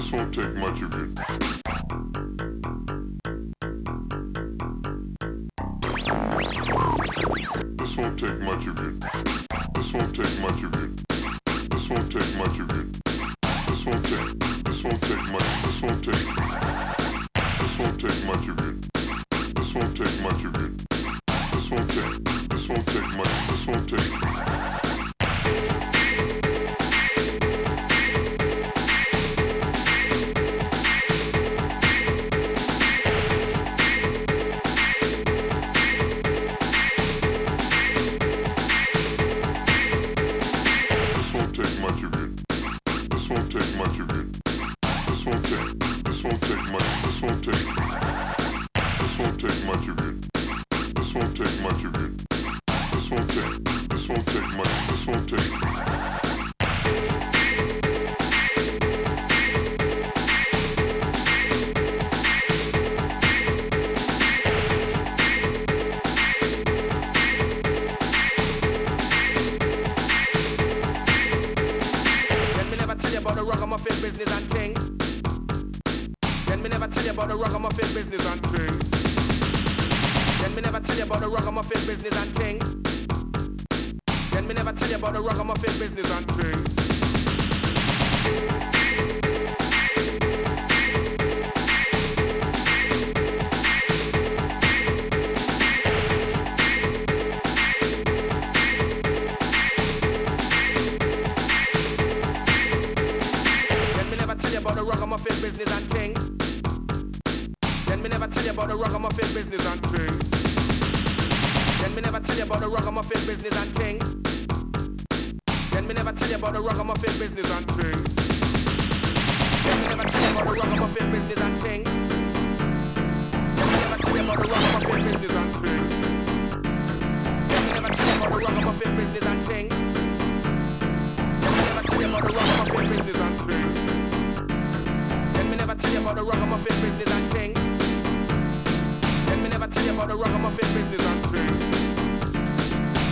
This won't take much of you. This won't take much of you. This won't take much of you. This won't take much of you. This won't take much. This won't take much of you. This won't take much of you. This won't take much. This won't take.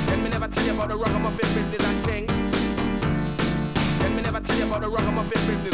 Ragamuffin business.